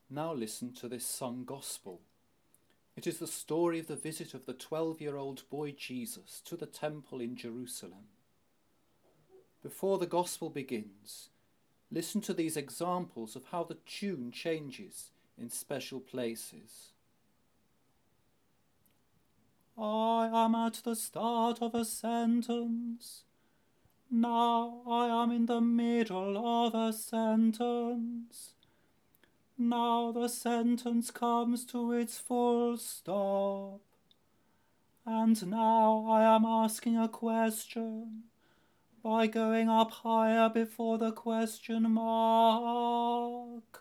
Now listen to this sung gospel. It is the story of the visit of the 12-year-old boy Jesus to the temple in Jerusalem. Before the gospel begins, listen to these examples of how the tune changes in special places. I am at the start of a sentence. Now I am in the middle of a sentence. Now the sentence comes to its full stop. And now I am asking a question by going up higher before the question mark.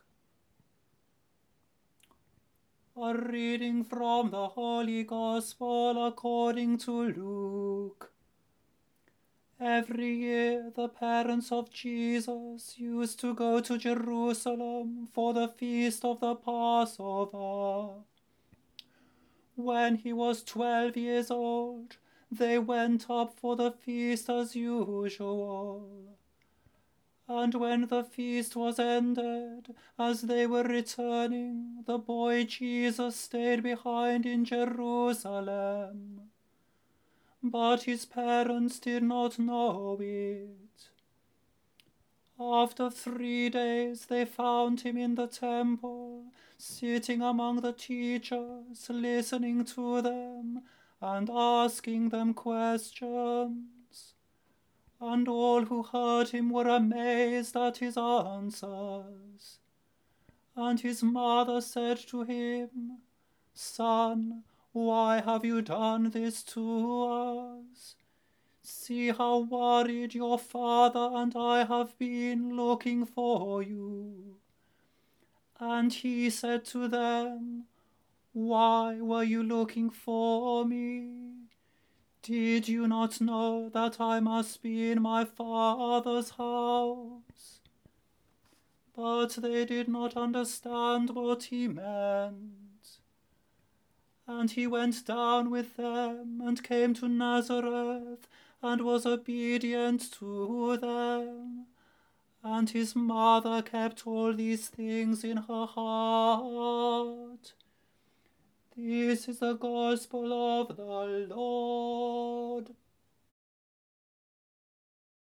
A reading from the Holy Gospel according to Luke. Every year the parents of Jesus used to go to Jerusalem for the feast of the Passover. When he was 12 years old, they went up for the feast as usual. And when the feast was ended, as they were returning, the boy Jesus stayed behind in Jerusalem. But his parents did not know it. After 3 days they found him in the temple, sitting among the teachers, listening to them and asking them questions. And all who heard him were amazed at his answers. And his mother said to him, "Son, why have you done this to us? See how worried your father and I have been looking for you." And he said to them, "Why were you looking for me? Did you not know that I must be in my Father's house?" But they did not understand what he meant. And he went down with them and came to Nazareth and was obedient to them. And his mother kept all these things in her heart. This is the gospel of the Lord.